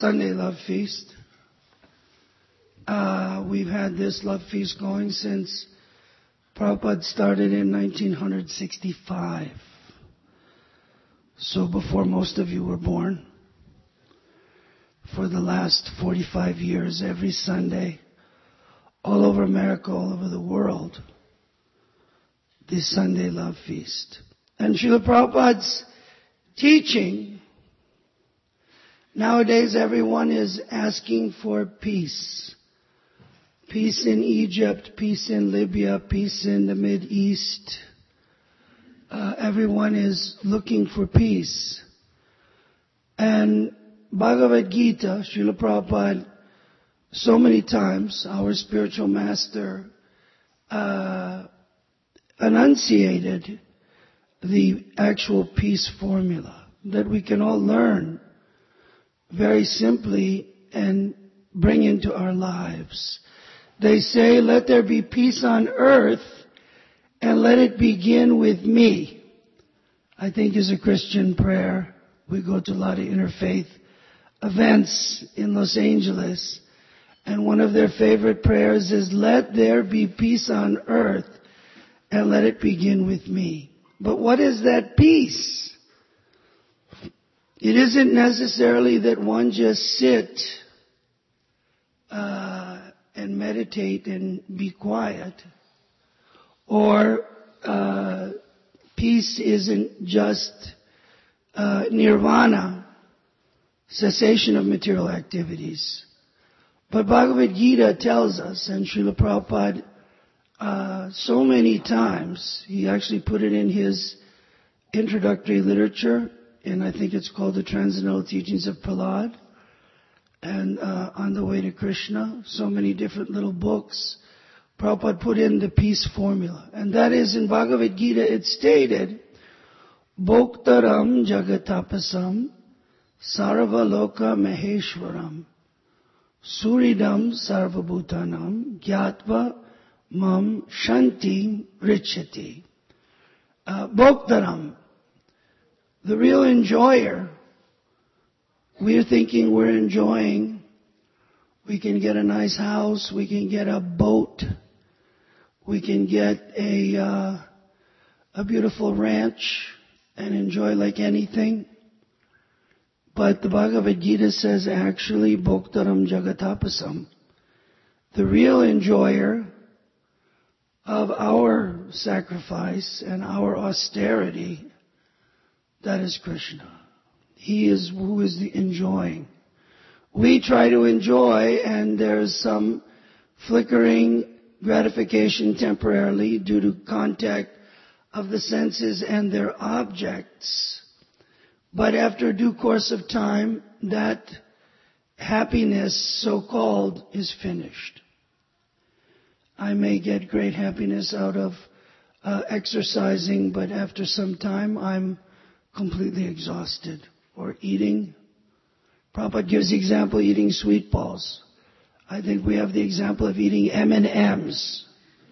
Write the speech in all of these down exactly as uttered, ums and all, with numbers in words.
Sunday Love Feast. Uh, we've had this Love Feast going since Prabhupada started in nineteen sixty-five. So before most of you were born. For the last forty-five years, every Sunday, all over America, all over the world, this Sunday Love Feast. And Srila Prabhupada's teaching, nowadays everyone is asking for peace. Peace in Egypt, peace in Libya, peace in the Mid-East. Uh, everyone is looking for peace. And Bhagavad Gita, Srila Prabhupada, so many times, our spiritual master, uh, enunciated the actual peace formula that we can all learn very simply and bring into our lives. They say, let there be peace on earth and let it begin with me. I think is a Christian prayer. We go to a lot of interfaith events in Los Angeles, and one of their favorite prayers is, let there be peace on earth and let it begin with me. But what is that peace? It isn't necessarily that one just sit uh, and meditate and be quiet, or uh, peace isn't just uh, nirvana, cessation of material activities. But Bhagavad Gita tells us, and Srila Prabhupada uh, so many times, he actually put it in his introductory literature, and I think it's called The Transcendental Teachings of Prahlad, and uh, On the Way to Krishna, so many different little books. Prabhupada put in the peace formula. And that is, in Bhagavad Gita, it's stated, Bhoktaram Jagatapasam Sarva Loka Maheshwaram Suridam Sarvabhutanam Gyatva Mam Shanti Richati. Uh, Bhoktaram, the real enjoyer. We're thinking we're enjoying. We can get a nice house. We can get a boat. We can get a uh, a beautiful ranch and enjoy like anything. But the Bhagavad Gita says actually, Bhoktaram Jagatapasam, the real enjoyer of our sacrifice and our austerity, that is Krishna. He is who is the enjoying. We try to enjoy, and there's some flickering gratification temporarily due to contact of the senses and their objects. But after a due course of time, that happiness, so-called, is finished. I may get great happiness out of uh, exercising, but after some time, I'm completely exhausted. Or eating. Prabhupada gives the example of eating sweet balls. I think we have the example of eating M and M's.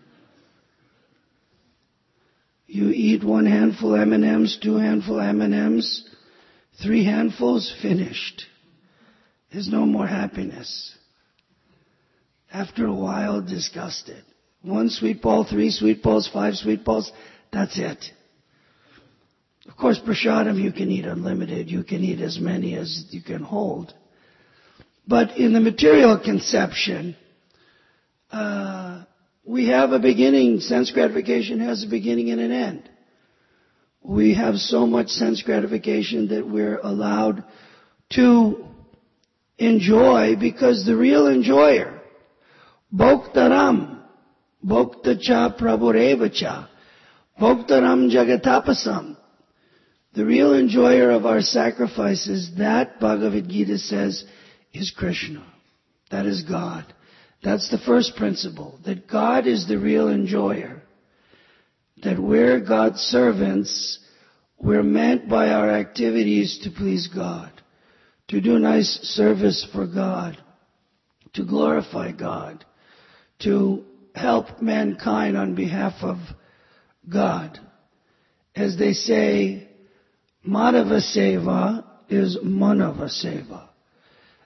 You eat one handful M and M's, two handful M and M's, three handfuls, finished. There's no more happiness. After a while, disgusted. One sweet ball, three sweet balls, five sweet balls, that's it. Of course, prasadam you can eat unlimited. You can eat as many as you can hold. But in the material conception, uh, we have a beginning. Sense gratification has a beginning and an end. We have so much sense gratification that we're allowed to enjoy because the real enjoyer, Bhoktaram, Bhoktacha Prabhurevacha, Bhoktaram Jagatapasam, the real enjoyer of our sacrifices, that Bhagavad Gita says, is Krishna. That is God. That's the first principle, that God is the real enjoyer. That we're God's servants, we're meant by our activities to please God, to do nice service for God, to glorify God, to help mankind on behalf of God. As they say, Madhava Seva is Manava Seva.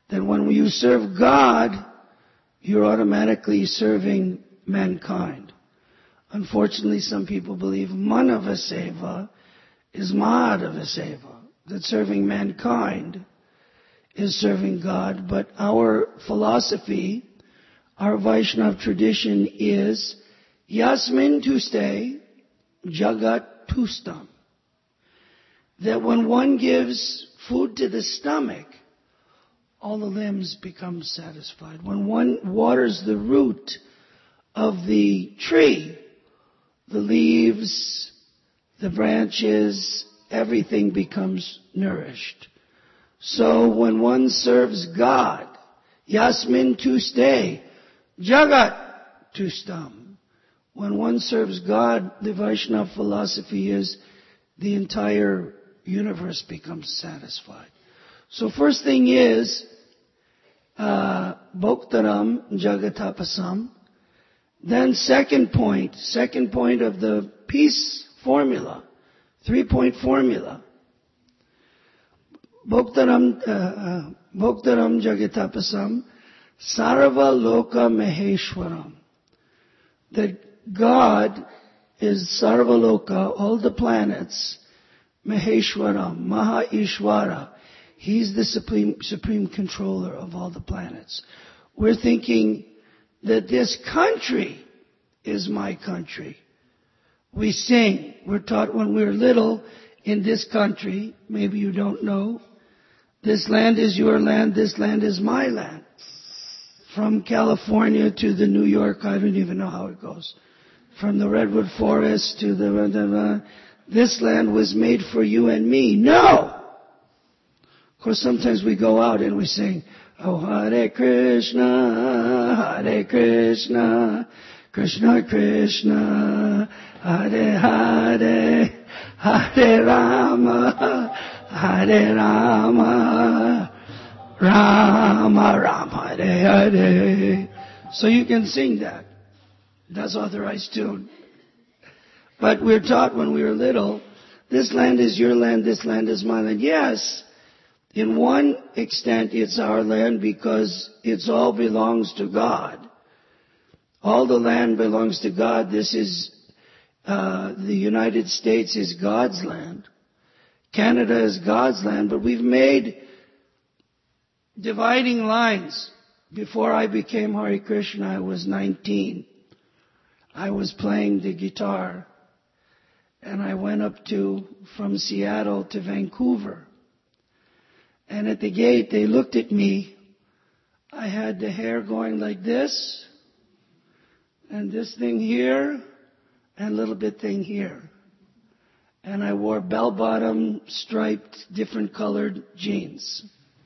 that when you serve God, you're automatically serving mankind. Unfortunately, some people believe Manava Seva is Mahadeva Seva, that serving mankind is serving God. But our philosophy, our Vaishnava tradition is Yasmin Tuste Jagat Tustam. That when one gives food to the stomach, all the limbs become satisfied. When one waters the root of the tree, the leaves, the branches, everything becomes nourished. So when one serves God, Yasmin Tuste Jagat Tustam. When one serves God, the Vaishnava philosophy is the entire universe becomes satisfied. So first thing is, uh, Bhoktaram Jagatapasam. Then second point, second point of the peace formula, three-point formula. Bhoktaram, uh, uh, Bhoktaram Jagatapasam, Sarva Loka Maheshwaram. That God is Sarva Loka, all the planets, Maheshwaram, Maha Ishvara. He's the supreme, supreme controller of all the planets. We're thinking that this country is my country. We sing, we're taught when we're little, in this country, maybe you don't know, this land is your land, this land is my land. From California to the New York, I don't even know how it goes. From the Redwood Forest to the, the this land was made for you and me. No! Of course, sometimes we go out and we sing, Oh Hare Krishna, Hare Krishna, Krishna Krishna, Hare Hare, Hare Rama, Hare Rama, Rama Rama, Hare Hare. So you can sing that. That's authorized tune. But we're taught when we were little, this land is your land, this land is my land. Yes, in one extent it's our land because it all belongs to God. All the land belongs to God. This is, uh, the United States is God's land. Canada is God's land, but we've made dividing lines. Before I became Hare Krishna, I was nineteen. I was playing the guitar, and I went up to, from Seattle to Vancouver. And at the gate, they looked at me. I had the hair going like this, and this thing here, and a little bit thing here. And I wore bell-bottom, striped, different colored jeans.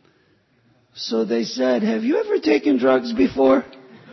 So they said, have you ever taken drugs before?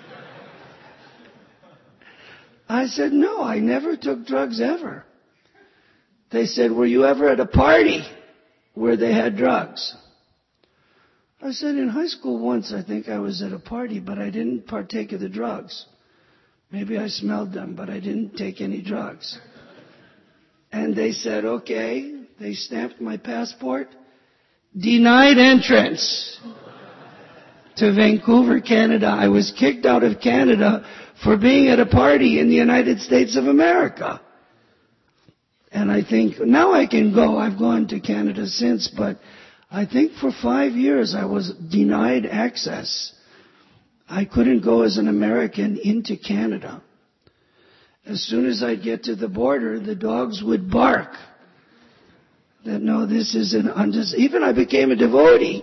I said, no, I never took drugs ever. They said, were you ever at a party where they had drugs? I said, in high school once, I think I was at a party, but I didn't partake of the drugs. Maybe I smelled them, but I didn't take any drugs. And they said, okay. They stamped my passport. Denied entrance to Vancouver, Canada. I was kicked out of Canada for being at a party in the United States of America. And I think, now I can go. I've gone to Canada since, but I think for five years I was denied access. I couldn't go as an American into Canada. As soon as I'd get to the border, the dogs would bark. That no, this is an undis. Even I became a devotee.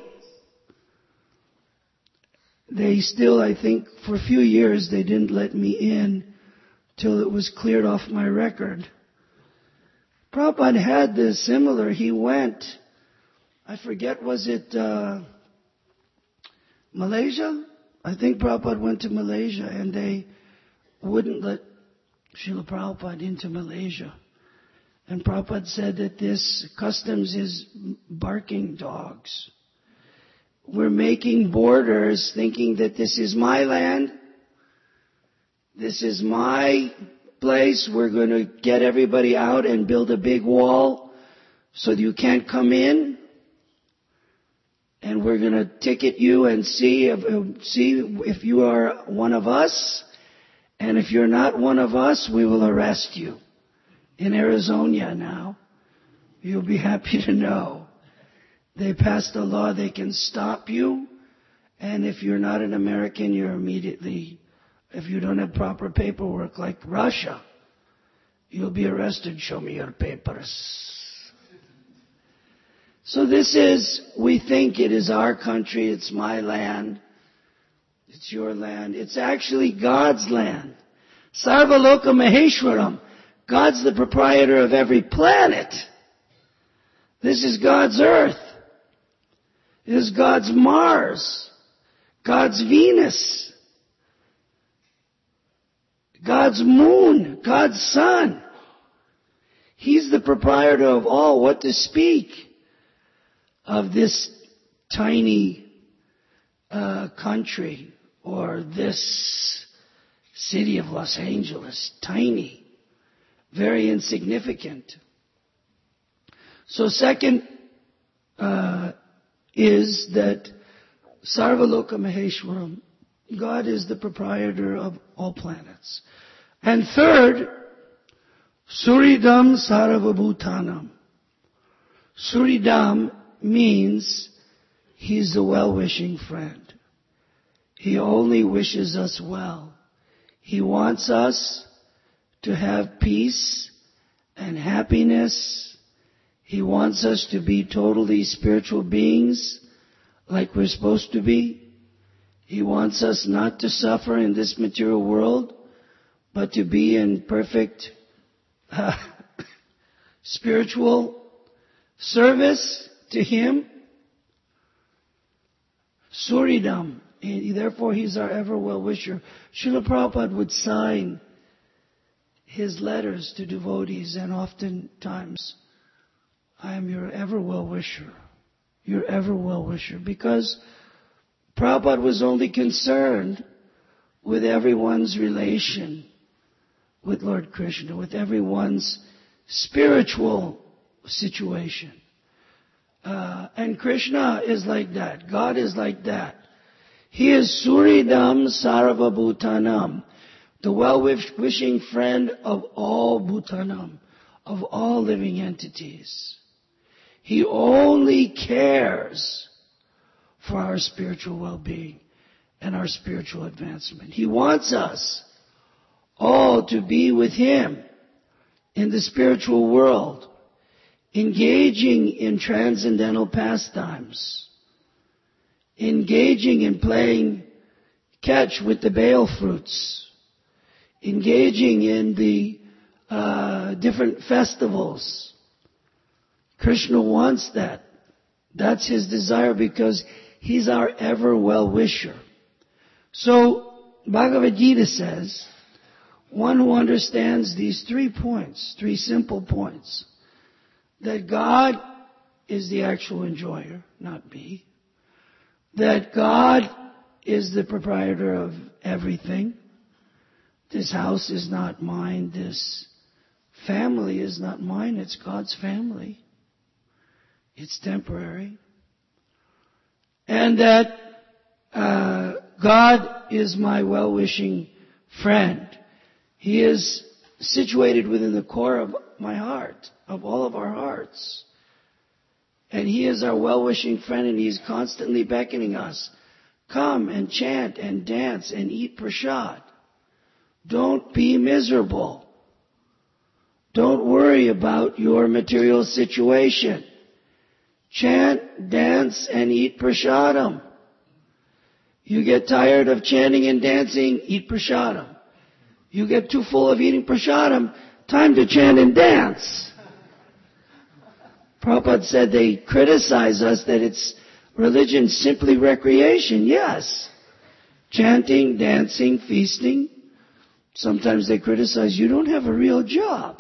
They still, I think, for a few years, they didn't let me in till it was cleared off my record. Prabhupada had this similar. He went, I forget, was it uh, Malaysia? I think Prabhupada went to Malaysia and they wouldn't let Srila Prabhupada into Malaysia. And Prabhupada said that this customs is barking dogs. We're making borders thinking that this is my land. This is my place. We're going to get everybody out and build a big wall so that you can't come in. and we're going to ticket you and see if, see if you are one of us. And if you're not one of us, we will arrest you. In Arizona now, you'll be happy to know. They passed a law they can stop you. And if you're not an American, you're immediately, if you don't have proper paperwork like Russia, you'll be arrested. Show me your papers. So this is, we think it is our country, it's my land, it's your land. It's actually God's land. Sarvaloka Maheshwaram. God's the proprietor of every planet. This is God's earth. This is God's Mars. God's Venus. God's moon. God's sun. He's the proprietor of all. What to speak of this tiny uh, country or this city of Los Angeles. Tiny. Very insignificant. So second uh, is that Sarvaloka Maheshwaram, God is the proprietor of all planets. And third, Suridam Sarvabhutanam. Suridam means He's a well-wishing friend. He only wishes us well. He wants us to have peace and happiness. He wants us to be totally spiritual beings like we're supposed to be. He wants us not to suffer in this material world, but to be in perfect uh, spiritual service to Him. Suridam. Therefore, He's our ever well-wisher. Srila Prabhupada would sign his letters to devotees, and oftentimes, I am your ever well-wisher. Your ever well-wisher. Because Prabhupada was only concerned with everyone's relation with Lord Krishna, with everyone's spiritual situation. Uh, and Krishna is like that. God is like that. He is Suridam Sarvabhutanam, the well-wishing friend of all Bhutanam, of all living entities. He only cares for our spiritual well-being and our spiritual advancement. He wants us all to be with Him in the spiritual world, engaging in transcendental pastimes, engaging in playing catch with the bale fruits, engaging in the uh, different festivals. Krishna wants that. That's His desire because He's our ever well-wisher. So, Bhagavad Gita says, one who understands these three points, three simple points, that God is the actual enjoyer, not me, that God is the proprietor of everything. This house is not mine, this family is not mine, it's God's family. It's temporary. And that uh, God is my well-wishing friend. He is situated within the core of my heart, of all of our hearts. And He is our well-wishing friend, and He's constantly beckoning us. Come and chant and dance and eat prasad. Don't be miserable. Don't worry about your material situation. Chant, dance, and eat prasadam. You get tired of chanting and dancing, eat prasadam. You get too full of eating prasadam, time to chant and dance. Prabhupada said they criticize us that it's religion simply recreation. Yes. Chanting, dancing, feasting. Sometimes they criticize, you don't have a real job.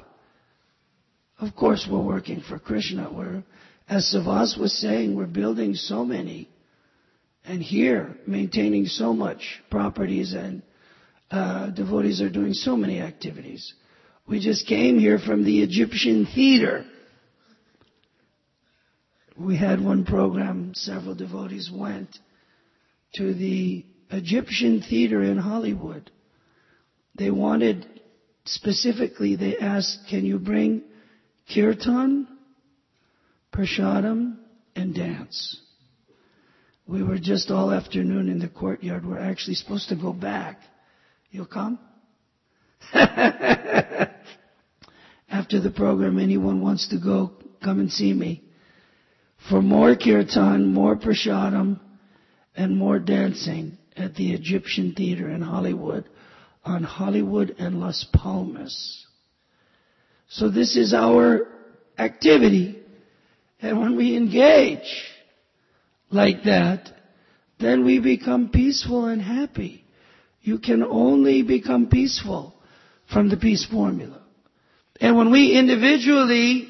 Of course we're working for Krishna. We're, as Savas was saying, we're building so many. And here, maintaining so much properties, and uh, devotees are doing so many activities. We just came here from the Egyptian theater. we had one program, several devotees went to the Egyptian theater in Hollywood. They wanted, specifically, they asked, can you bring kirtan, prashadam, and dance? We were just all afternoon in the courtyard. We're actually supposed to go back. You'll come? After the program, anyone wants to go, come and see me. For more kirtan, more prashadam, and more dancing at the Egyptian Theater in Hollywood, on Hollywood and Las Palmas. So this is our activity. And when we engage like that, then we become peaceful and happy. You can only become peaceful from the peace formula. And when we individually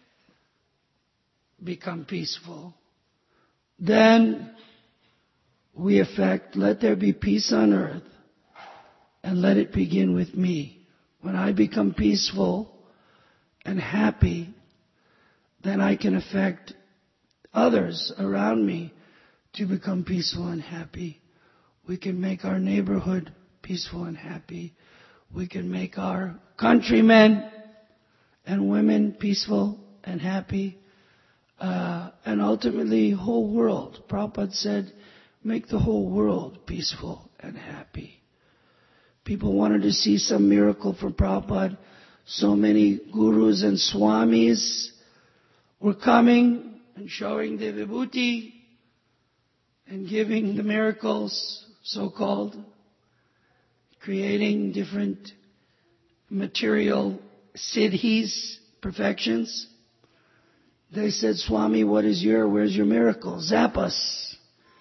become peaceful, then we affect, let there be peace on earth, and let it begin with me. When I become peaceful and happy, then I can affect others around me to become peaceful and happy. We can make our neighborhood peaceful and happy. We can make our countrymen and women peaceful and happy. Uh, and ultimately, whole world. Prabhupada said, make the whole world peaceful and happy. People wanted to see some miracle from Prabhupada. So many gurus and swamis were coming and showing the vibhuti and giving the miracles, so-called, creating different material siddhis, perfections. They said, Swami, what is your, where's your miracle? Zap us.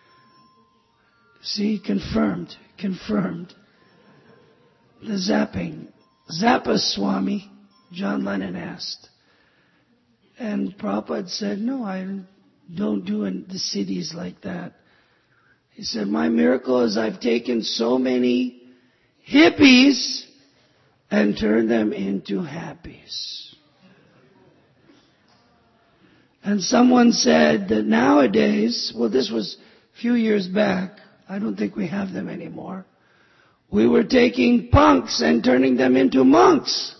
See, confirmed, confirmed. The zapping. Zap us, Swami, John Lennon asked. And Prabhupada said, no, I don't do the siddhis like that. He said, my miracle is I've taken so many hippies and turned them into happies. And someone said that nowadays, well, this was a few years back, I don't think we have them anymore. We were taking punks and turning them into monks.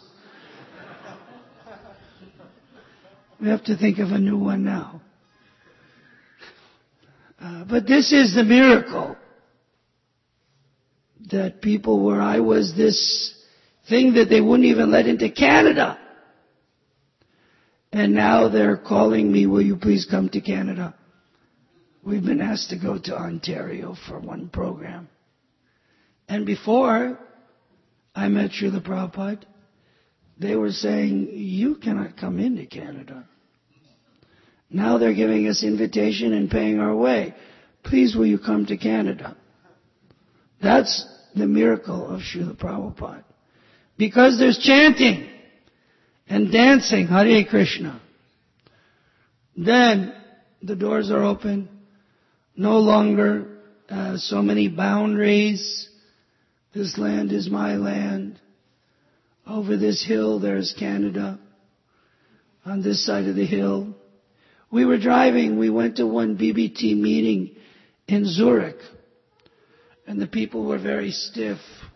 We have to think of a new one now. Uh, but this is the miracle. That people where I was this thing that they wouldn't even let into Canada. And now they're calling me, will you please come to Canada? We've been asked to go to Ontario for one program. And before I met Srila Prabhupada, they were saying, you cannot come into Canada. Now they're giving us invitation and paying our way. Please will you come to Canada? That's the miracle of Srila Prabhupada. Because there's chanting and dancing, Hare Krishna. Then the doors are open. No longer uh, so many boundaries. This land is my land. Over this hill there's Canada. On this side of the hill. We were driving, we went to one B B T meeting in Zurich. And the people were very stiff.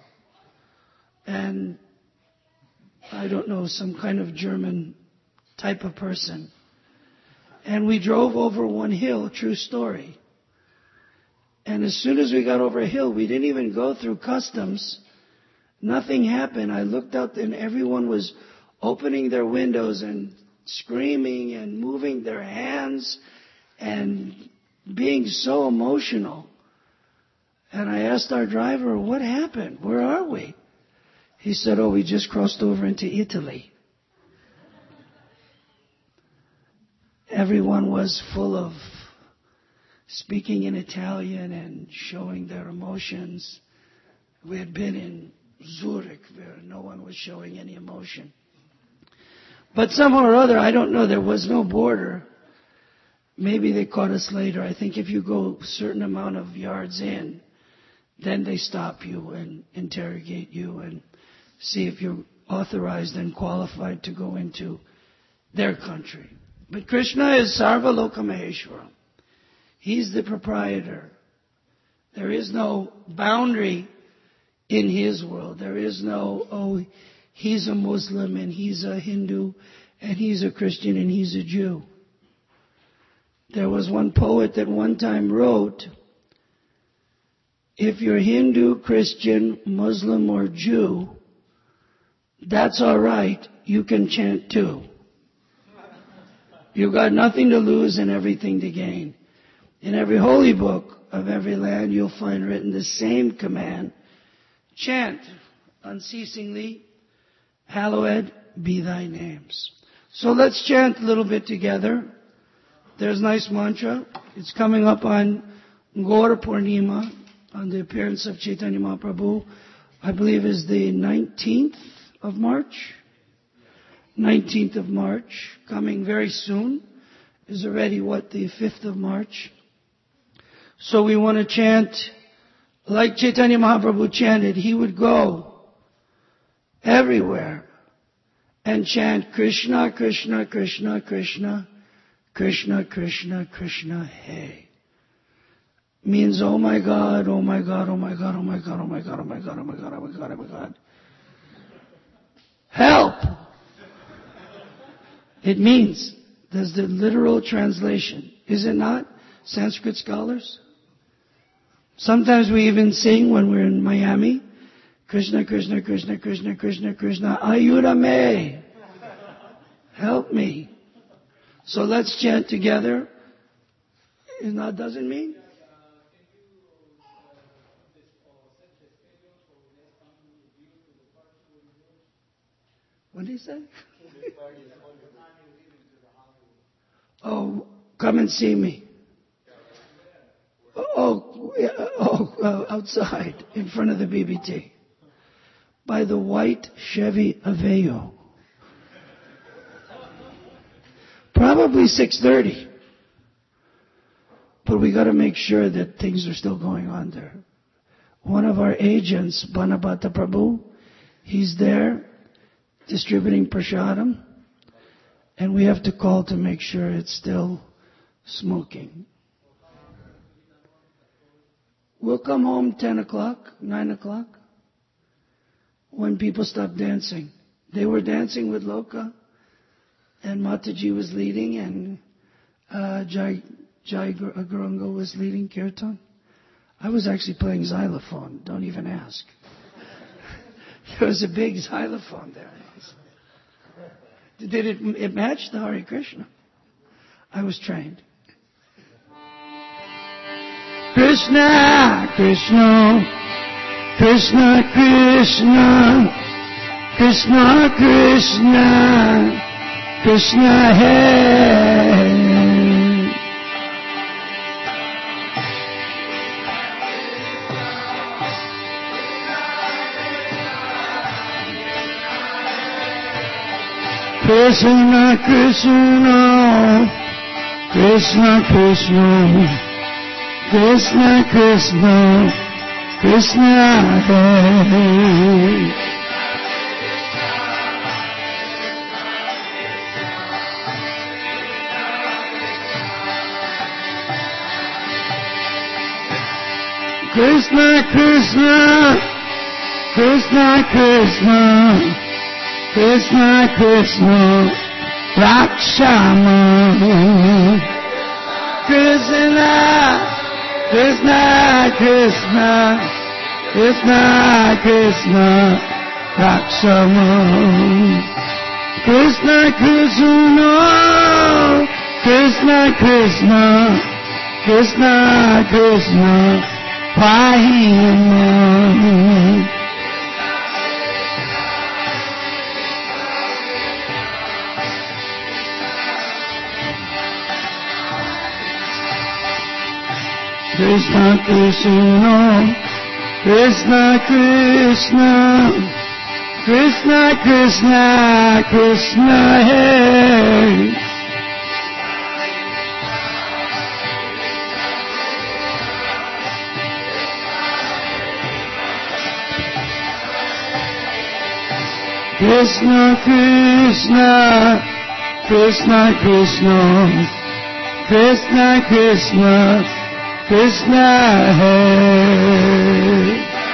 And I don't know, some kind of German type of person. And we drove over one hill, true story. And as soon as we got over a hill, we didn't even go through customs. Nothing happened. I looked out and everyone was opening their windows and screaming and moving their hands and being so emotional. And I asked our driver, what happened? Where are we? He said, oh, we just crossed over into Italy. Everyone was full of speaking in Italian and showing their emotions. We had been in Zurich where no one was showing any emotion. But somehow or other, I don't know, there was no border. Maybe they caught us later. I think if you go a certain amount of yards in, then they stop you and interrogate you and see if you're authorized and qualified to go into their country. But Krishna is Sarva Loka Maheshwaram. He's the proprietor. There is no boundary in his world. There is no, oh, he's a Muslim and he's a Hindu and he's a Christian and he's a Jew. There was one poet that one time wrote, if you're Hindu, Christian, Muslim, or Jew, that's all right. You can chant too. You've got nothing to lose and everything to gain. In every holy book of every land, you'll find written the same command. Chant unceasingly, hallowed be thy names. So let's chant a little bit together. There's a nice mantra. It's coming up on Gaura Purnima, on the appearance of Chaitanya Mahaprabhu. I believe is the nineteenth of March. nineteenth of March, coming very soon. Is already, what, the fifth of March. So we want to chant like Chaitanya Mahaprabhu chanted. He would go everywhere and chant Krishna, Krishna, Krishna, Krishna, Krishna, Krishna, Krishna, hey. Means, oh my God, oh my God, oh my God, oh my God, oh my God, oh my God, oh my God, oh my God, oh my God. Help! It means, there's the literal translation. Is it not, Sanskrit scholars? Sometimes we even sing when we're in Miami, Krishna, Krishna, Krishna, Krishna, Krishna, Krishna, Ayurame. Help me. So let's chant together. Is not, doesn't mean? What did he say? Oh, come and see me. Oh, oh, uh, outside, in front of the B B T. By the white Chevy Aveo. Probably six thirty. But we got to make sure that things are still going on there. One of our agents, Banabhata Prabhu, he's there distributing prasadam. And we have to call to make sure it's still smoking. We'll come home ten o'clock, nine o'clock, when people stop dancing. They were dancing with Loka, and Mataji was leading, and uh, Jai, Jai Guranga was leading Kirtan. I was actually playing xylophone, don't even ask. There was a big xylophone there. Did it, it match the Hare Krishna? I was trained. Krishna, Krishna, Krishna, Krishna, Krishna, Krishna, Krishna, Hey. Krishna, Krishna, Krishna, Krishna, Krishna, Krishna, Krishna, Hare. Krishna, Krishna, Krishna, Krishna, Krishna, Krishna, Rakshama. Krishna, Krishna, Krishna, Krishna, Krishna, Rakshama. Krishna, Krishna, Krishna, Krishna, Krishna, Krishna, Pahima. Krishna, Krishna, Krishna, Krishna, Krishna, Krishna, Krishna, Hare. Krishna, Krishna, Krishna Krishna Krishna Krishna Krishna Hare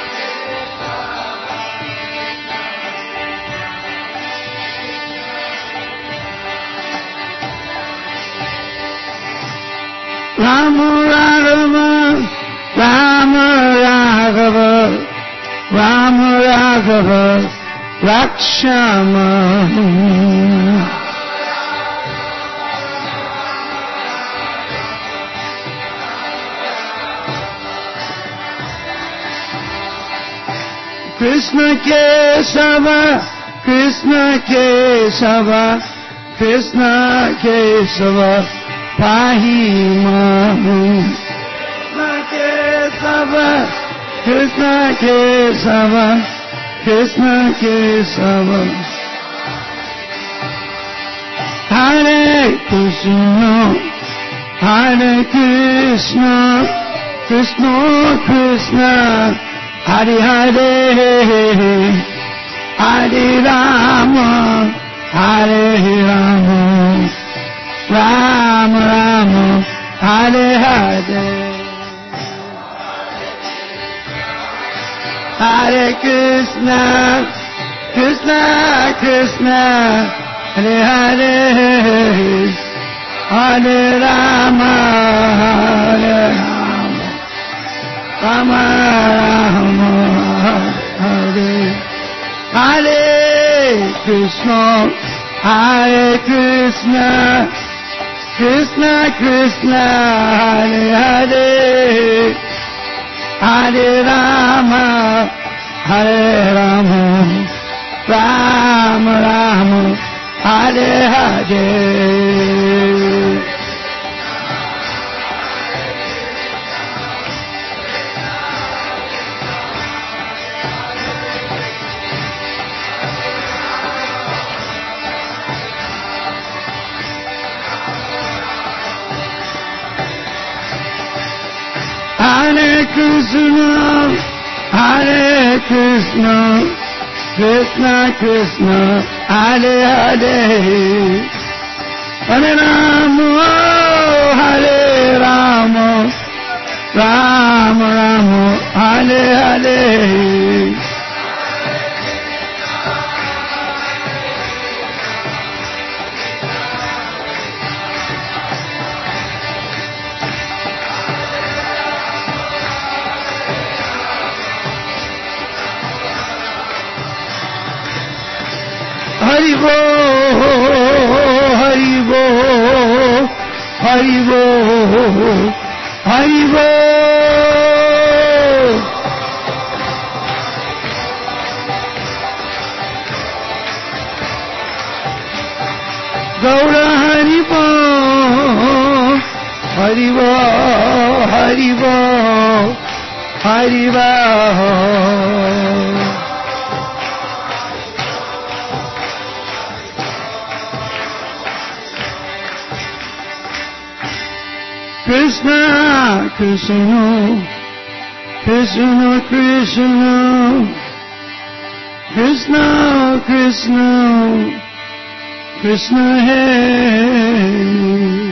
Rama Raghava Rama Raghava Rama Raghava Rakshama Krishna Kesava Krishna Kesava Krishna Kesava Pahimam Krishna Kesava Krishna Kesava Hare Krishna Hare Krishna Krishna Krishna Hare Hare Hare Rama Hare Rama Rama Rama Hare Hare Hare Krishna Krishna Krishna Hare Hare Hare Rama Hare Rama Rama Rama Hare Hare Krishna Hare Krishna Krishna Krishna Hare Hare Hare Rama Hare Rama Rama Rama Hare Hare Hare Krishna, Hare Krishna, Krishna Krishna, Hare Hare, Hare Rama, Hare Rama, Rama Rama, Hare Hare. Haribo, Haribo, Haribo, Haribo. Gaura Haribo, Haribo, Haribo, Haribo. Krishna, Krishna, Krishna, Krishna, Krishna, Krishna, Krishna, Hare.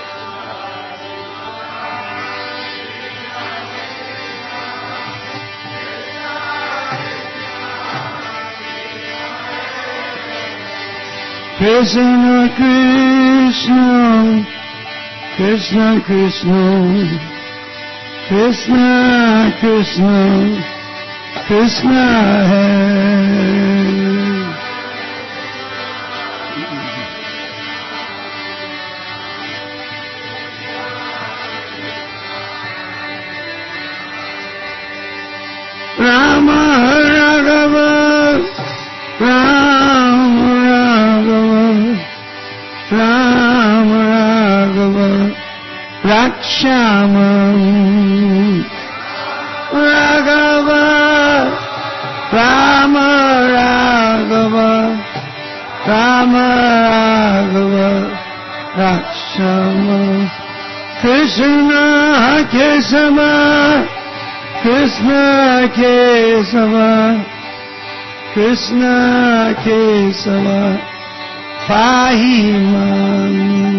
Krishna, Krishna, Krishna, Krishna, Krishna, Krishna, Krishna, Hare. Rama Raghava, Rama Raghava, Rama Raghava, Rakshama, Raghava, Rama Raghava, Rama Raghava, Rakshama, Krishna Kesava, Krishna Kesava, Krishna Kesava, Pahimam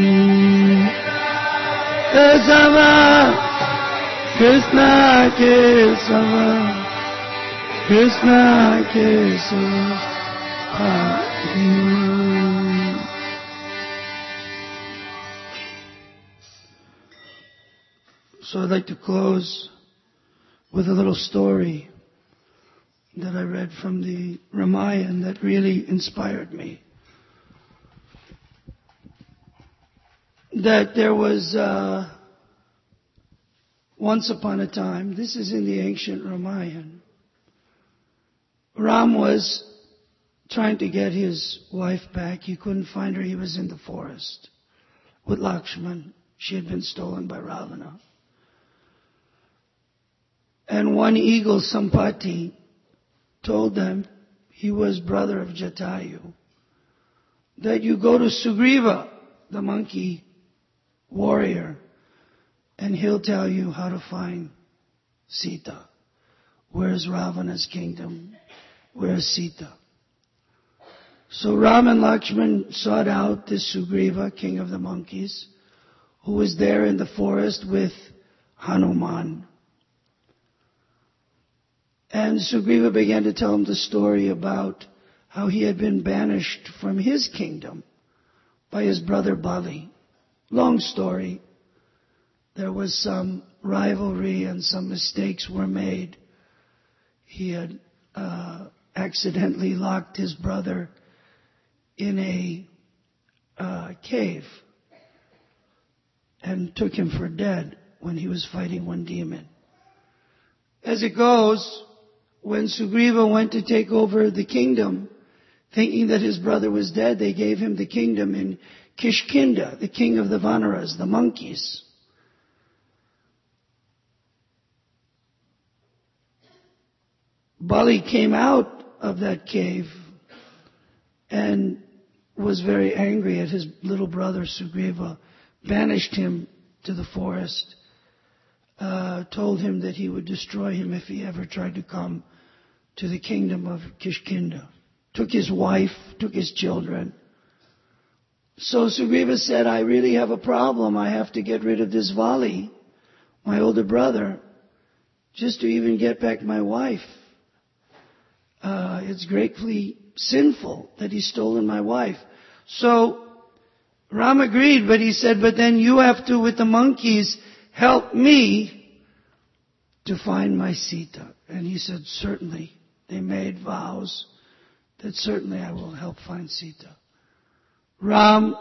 Kesava Krishna Kesava Krishna Kesava Pahimam. So I'd like to close with a little story that I read from the Ramayana that really inspired me. That there was, uh, once upon a time, this is in the ancient Ramayana, Ram was trying to get his wife back. He couldn't find her. He was in the forest with Lakshman. She had been stolen by Ravana. And one eagle, Sampati, told them, he was brother of Jatayu, that you go to Sugriva, the monkey warrior, and he'll tell you how to find Sita. Where's Ravana's kingdom? Where's Sita? So Ram and Lakshman sought out this Sugriva, king of the monkeys, who was there in the forest with Hanuman. And Sugriva began to tell him the story about how he had been banished from his kingdom by his brother Bali. Long story. There was some rivalry and some mistakes were made. He had uh, accidentally locked his brother in a uh, cave and took him for dead when he was fighting one demon. As it goes, when Sugriva went to take over the kingdom, thinking that his brother was dead, they gave him the kingdom in Kishkinda, the king of the Vanaras, the monkeys. Bali came out of that cave and was very angry at his little brother Sugriva, banished him to the forest, uh, told him that he would destroy him if he ever tried to come to the kingdom of Kishkinda. Took his wife, took his children. So Sugriva said, I really have a problem. I have to get rid of this Vali, my older brother, just to even get back my wife. Uh, it's greatly sinful that he's stolen my wife. So Ram agreed, but he said, but then you have to, with the monkeys, help me to find my Sita. And he said, certainly. They made vows that certainly I will help find Sita. Ram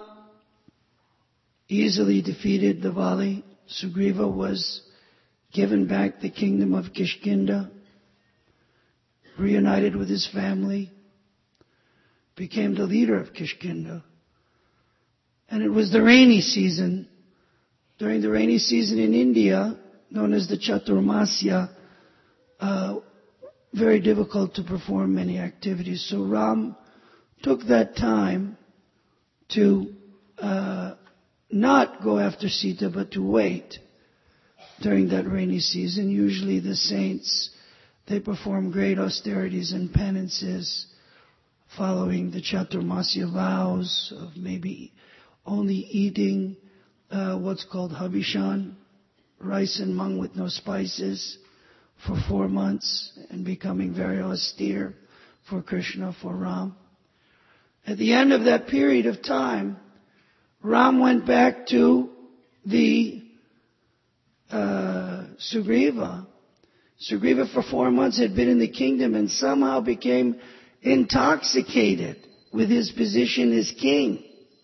easily defeated the Vali. Sugriva was given back the kingdom of Kishkinda, reunited with his family, became the leader of Kishkinda. And it was the rainy season. During the rainy season in India, known as the Chaturmasya, uh, very difficult to perform many activities. So Ram took that time to uh, not go after Sita, but to wait during that rainy season. Usually the saints, they perform great austerities and penances following the Chaturmasya vows of maybe only eating uh, what's called habishan, rice and mung with no spices, for four months and becoming very austere for Krishna, for Ram. At the end of that period of time, Ram went back to the uh, Sugriva. Sugriva for four months had been in the kingdom and somehow became intoxicated with his position as king.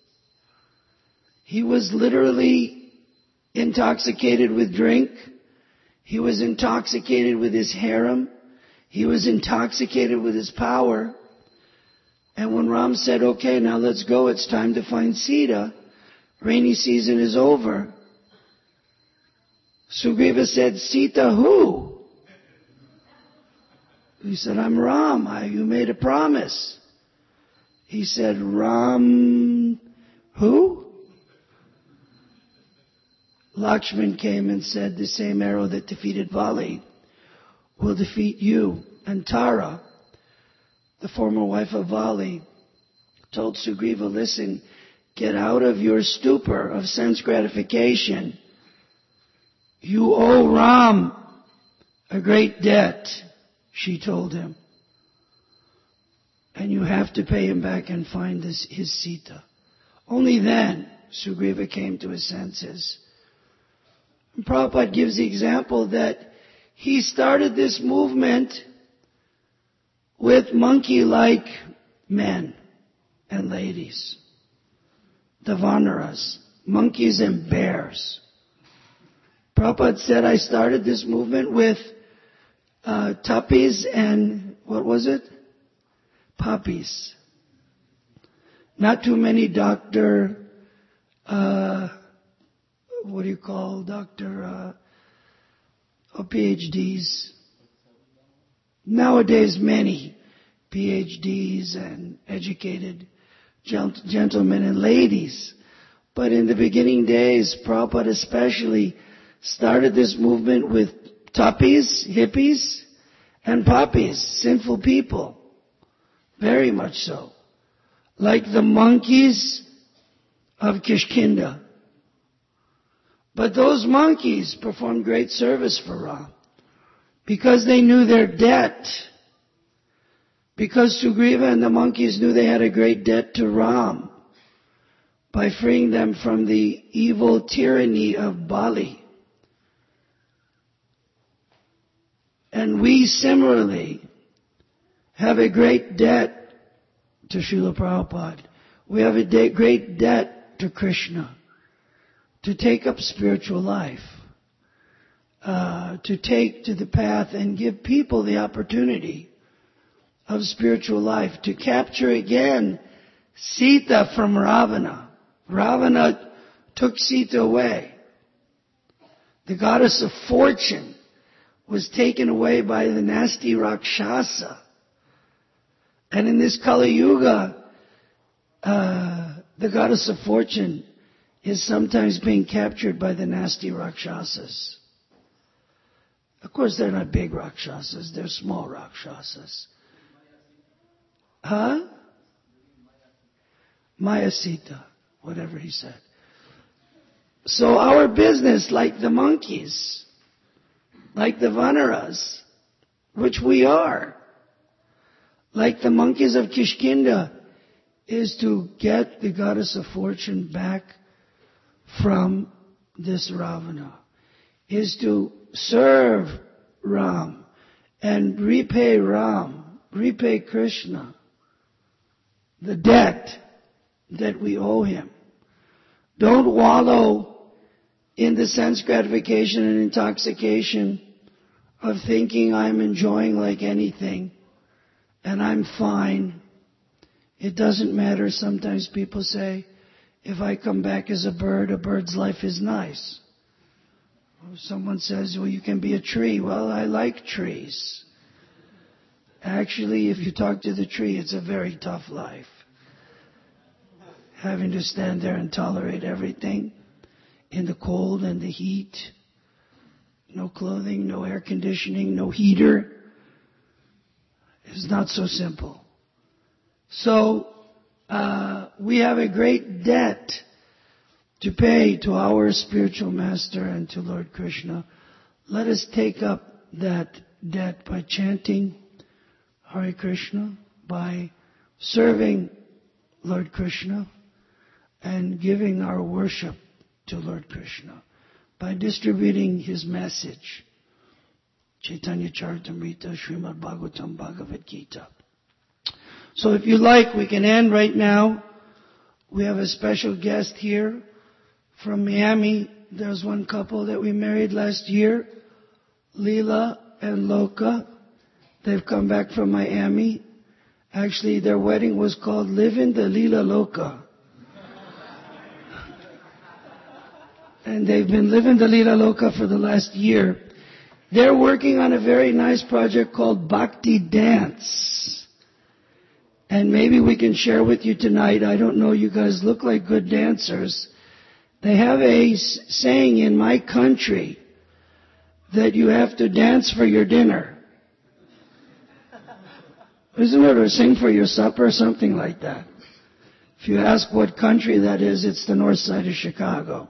He was literally intoxicated with drink. He was intoxicated with his harem. He was intoxicated with his power. And when Ram said, okay, now let's go, it's time to find Sita, rainy season is over, Sugriva said, Sita who? He said, I'm Ram. I, you made a promise. He said, Ram who? Lakshman came and said, the same arrow that defeated Vali will defeat you. And Tara, the former wife of Vali, told Sugriva, listen, get out of your stupor of sense gratification. You owe Ram a great debt, she told him. And you have to pay him back and find this, his Sita. Only then Sugriva came to his senses. And Prabhupada gives the example that he started this movement with monkey-like men and ladies. The Vanaras, monkeys and bears. Prabhupada said, I started this movement with uh, tuppies and, what was it? Puppies. Not too many doctor, uh, what do you call doctor, uh, or P H Ds. Nowadays many P H Ds and educated gent- gentlemen and ladies. But in the beginning days, Prabhupada especially started this movement with tuppies, hippies, and puppies, sinful people. Very much so. Like the monkeys of Kishkinda. But those monkeys performed great service for Ram because they knew their debt. Because Sugriva and the monkeys knew they had a great debt to Ram by freeing them from the evil tyranny of Bali. And we similarly have a great debt to Srila Prabhupada. We have a de- great debt to Krishna to take up spiritual life, uh, to take to the path and give people the opportunity of spiritual life, to capture again Sita from Ravana. Ravana took Sita away. The goddess of fortune was taken away by the nasty Rakshasa. And in this Kali Yuga, uh, the goddess of fortune is sometimes being captured by the nasty Rakshasas. Of course, they're not big Rakshasas, they're small Rakshasas. Huh? Maya Sita, whatever he said. So our business, like the monkeys, like the Vanaras, which we are, like the monkeys of Kishkinda, is to get the goddess of fortune back from this Ravana, is to serve Ram and repay Ram, repay Krishna, the debt that we owe him. Don't wallow in the sense gratification and intoxication of thinking I'm enjoying like anything and I'm fine. It doesn't matter. Sometimes people say, if I come back as a bird, a bird's life is nice. Or someone says, well, you can be a tree. Well, I like trees. Actually, if you talk to the tree, it's a very tough life. Having to stand there and tolerate everything in the cold and the heat. No clothing, no air conditioning, no heater. It's not so simple. So, uh, we have a great debt to pay to our spiritual master and to Lord Krishna. Let us take up that debt by chanting Hare Krishna, by serving Lord Krishna, and giving our worship to Lord Krishna, by distributing his message. Chaitanya Charitamrita, Srimad Bhagavatam, Bhagavad Gita. So if you like, we can end right now. We have a special guest here from Miami. There's one couple that we married last year, Leela and Loka. They've come back from Miami. Actually, their wedding was called Livin' the Leela Loka. And they've been living the Leela Loka for the last year. They're working on a very nice project called Bhakti Dance. And maybe we can share with you tonight. I don't know, you guys look like good dancers. They have a saying in my country that you have to dance for your dinner. Isn't it? Or sing for your supper, something like that. If you ask what country that is, it's the north side of Chicago.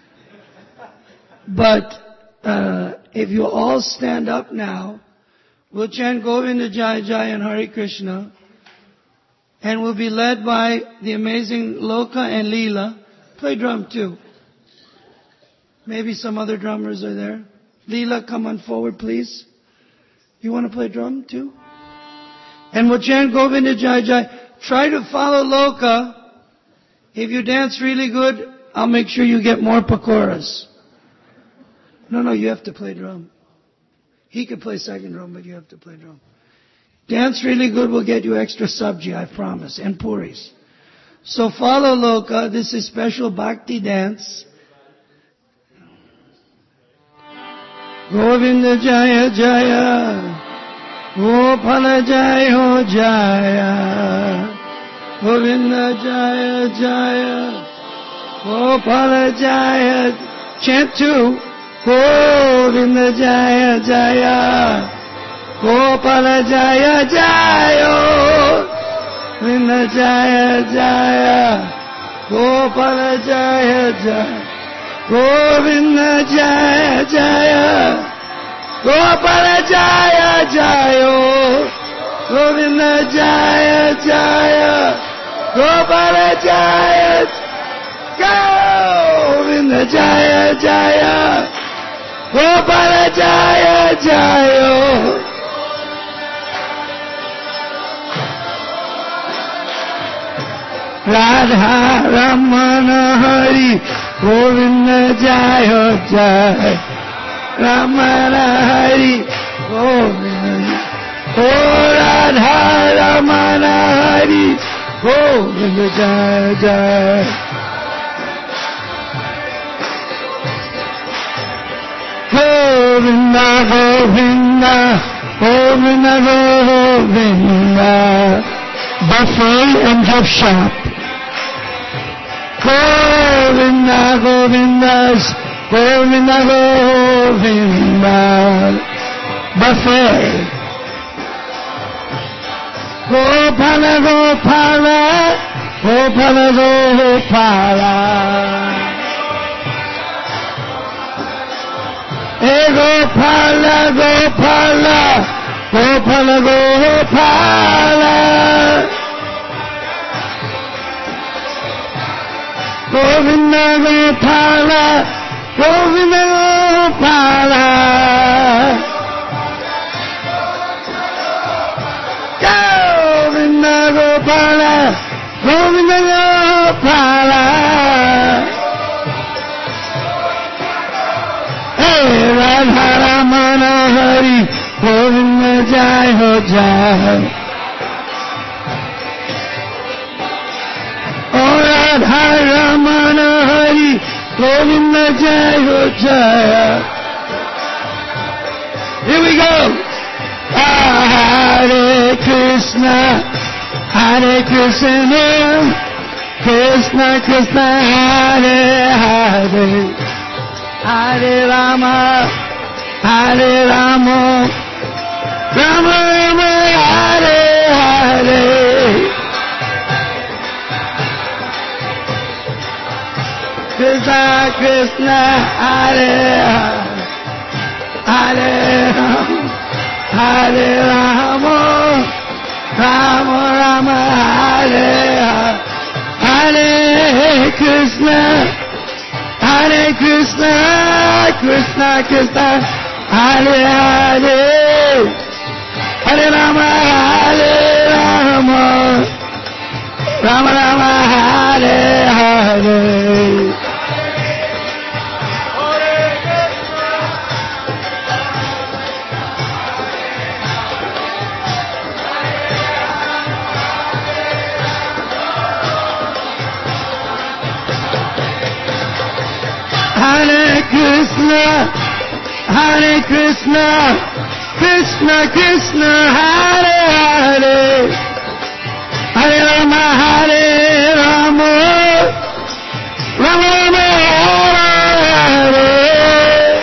But uh, if you all stand up now, we'll chant Govinda Jai Jai and Hare Krishna, and we'll be led by the amazing Loka and Leela. Play drum too. Maybe some other drummers are there. Leela, come on forward, please. You want to play drum too? And we'll chant Govinda Jai Jai. Try to follow Loka. If you dance really good, I'll make sure you get more pakoras. No, no, you have to play drum. He could play second drum, but you have to play drum. Dance really good will get you extra sabji, I promise, and puris. So follow Loka. This is special bhakti dance. Govinda Jaya Jaya, Gopala Jaya Jaya, Govinda Jaya Jaya, Gopala Jaya. Chant two. Govinda Jaya Jaya, Gopala Jaya Jaya, Govinda Jaya Jaya, Gopala Jaya Jaya, Govinda Jaya Jaya, Gopala Jaya Jaya, Govinda Jaya Jaya, Gopala Jaya, Govinda Jaya Jaya, Gopala Jaya Jaya. Radha Ramana Hari, Govinda Jaya Jaya, Ramana Hari, Govinda. Oh Radha Ramana Hari, Govinda Jaya Jaya. Govinda, Govinda, Govinda, Govinda, buffet and gift shop. Govinda, Govindas, Govinda, Govinda, buffet. Gopala, Gopala, Gopala, Gopala. Hey Gopala, Gopala, Gopala, Gopala, Govinda, Gopala, Govinda, Gopala, Govinda, Gopala, Govinda, Gopala. Radha Ramana Hari, Govinda Jaya Jaya. Oh Radha Ramana Hari, Govinda Jaya Jaya. Here we go. Hare Krishna, Hare Krishna, Krishna Krishna, Hare Hare. Hare Rama, Hare Rama, Rama Rama, Hare Hare. Krishna Krishna, Hare Hare, Hare Rama, Rama Rama, Hare Hare. Krishna, Hare Krishna, Krishna Krishna, Hare Hare, Hare Rama, Hare Rama, Rama Rama, Hare Hare. Hare Krishna, Hare Krishna, Krishna Krishna, Hare Hare, Hare Rama, Hare Rama, Rama Rama, Hare Hare.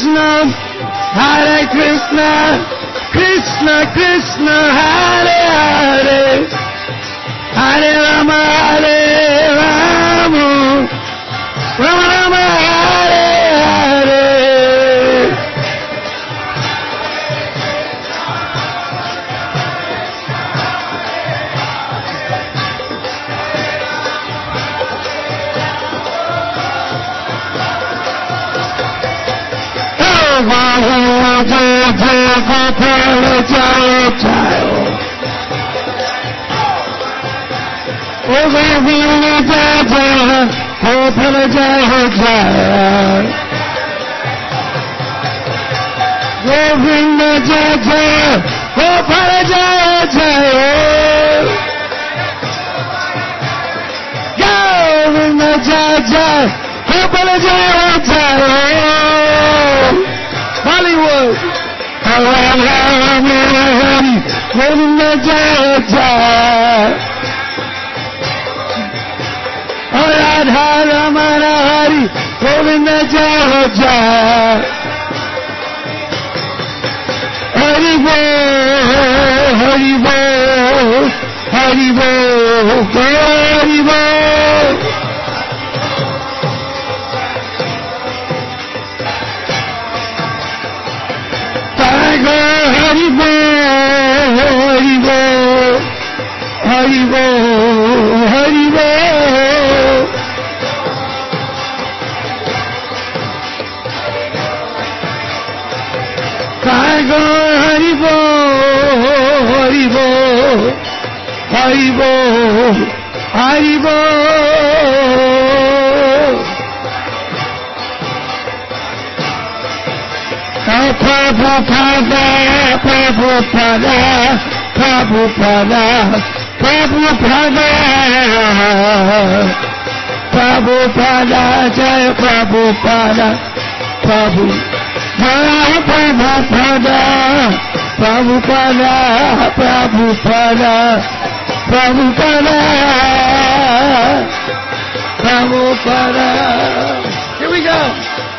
Krishna, Hare Krishna, Krishna Krishna, Hare Hare, Hare Rama, Hare Rama, Rama Rama, Hare Hare. Govinda Jaya Jaya, Gopala Jaya Jaya, Govinda Jaya Jaya, Gopala Jaya Jaya. Hollywood. Govinda Jaya Jaya. Radha Ramana Hari, Govinda Jaya Jaya. Hari Bol, Hari Bol, Hari Bol, Hari Bol. Hari Bol, Hari Bol, Hari Bol, Hari Bol. Hari Bol, Hari Bol, Hari Bol, Hari Bol. Prabhupada, Prabhupada, Prabhupada, Prabhupada, Prabhupada, Jaya Prabhupada, Prabhupada, Prabhupada, Prabhupada, Prabhupada, Prabhupada. Here we go.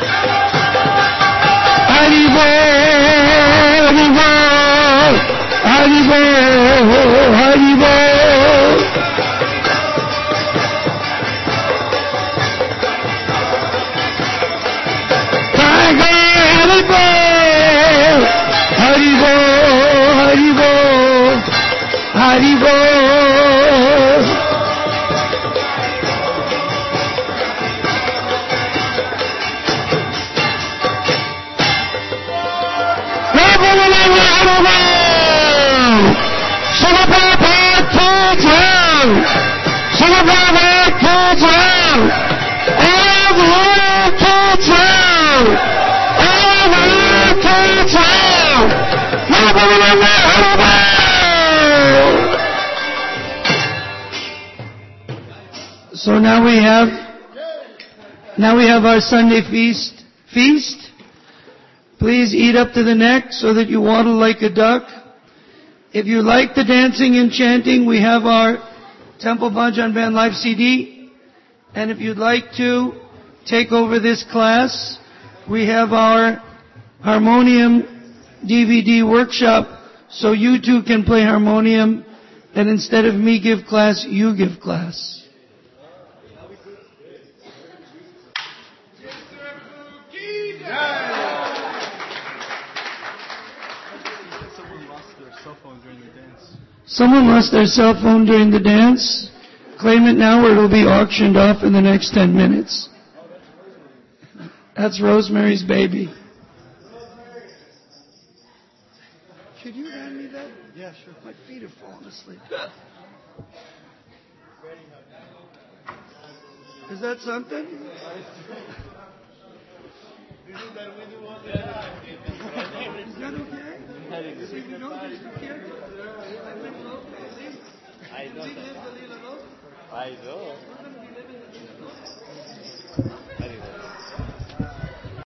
Hari Bol, Hari Bol, Hari Bol. Hari Bol, Hari Bol, Hari Bol, Hari Bol. So now we have, now we have our Sunday feast. Feast. Please eat up to the neck so that you waddle like a duck. If you like the dancing and chanting, we have our Temple Bhajan Band Live C D. And if you'd like to take over this class, we have our harmonium D V D workshop so you too can play harmonium, and instead of me give class, you give class. Someone lost their cell phone during the dance. Claim it now or it'll be auctioned off in the next ten minutes. That's Rosemary's baby. Could you hand me that? Yeah, sure. My feet have fallen asleep. Is that something? Is that okay? If you don't disappear, I know. I know.